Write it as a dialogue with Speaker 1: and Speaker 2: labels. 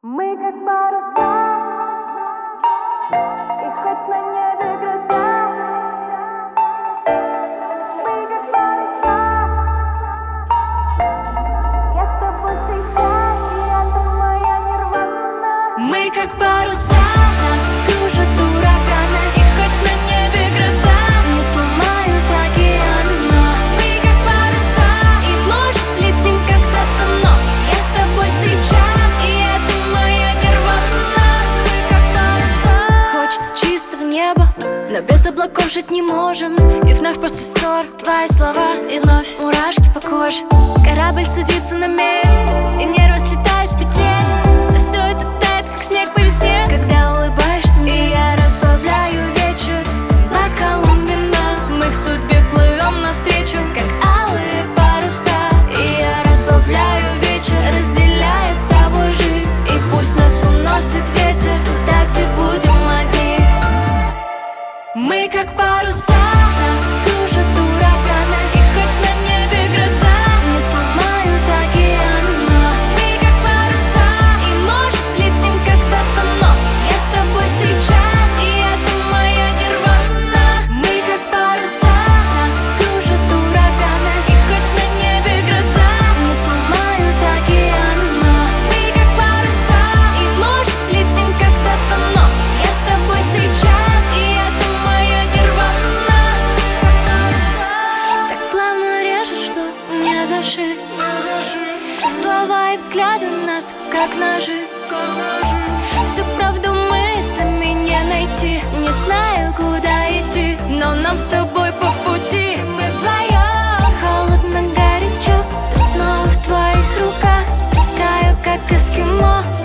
Speaker 1: Мы как паруса, и хоть на небе гроза. Мы как паруса, я с тобой сейчас, и это моя нирвана.
Speaker 2: Мы как паруса, нас кружат ураганы, и хоть на небе гроза, не сломают океаны. Но мы как паруса, и может взлетим когда-то, но я с тобой сейчас, и это моя нирвана. Мы как паруса. Хочется чистого неба, но без облаков жить не можем. И вновь после ссор твои слова, и вновь мурашки по коже. Корабль садится на мель, и нервы слетают с петель. Но все это тает, как снег по весне, когда улыбаешься мне. И я разбавляю вечер бокалом вина. Мы к судьбе плывем навстречу, как алые паруса. И я разбавляю вечер, разделяя с тобой жизнь. И пусть нас уносит ветер туда, где будем одни. Мы как паруса, нас кружат ураганы, и хоть на небе гроза, не сломают океаны. Но мы как паруса, и может взлетим когда-то, но я с тобой сейчас, и это моя нирвана. Мы как паруса, нас кружат ураганы, и хоть на небе гроза, не сломают океаны. Но мы как паруса, и может взлетим когда-то, но я с тобой сейчас, и это моя нирвана. Так плавно режет, что не зашить. Слова и взгляды нас, как ножи. Всю правду мыслями не найти. Не знаю, куда идти, но нам с тобой по пути. Мы вдвоем, холодно, горячо, снова в твоих руках. Стекаю, как эскимо.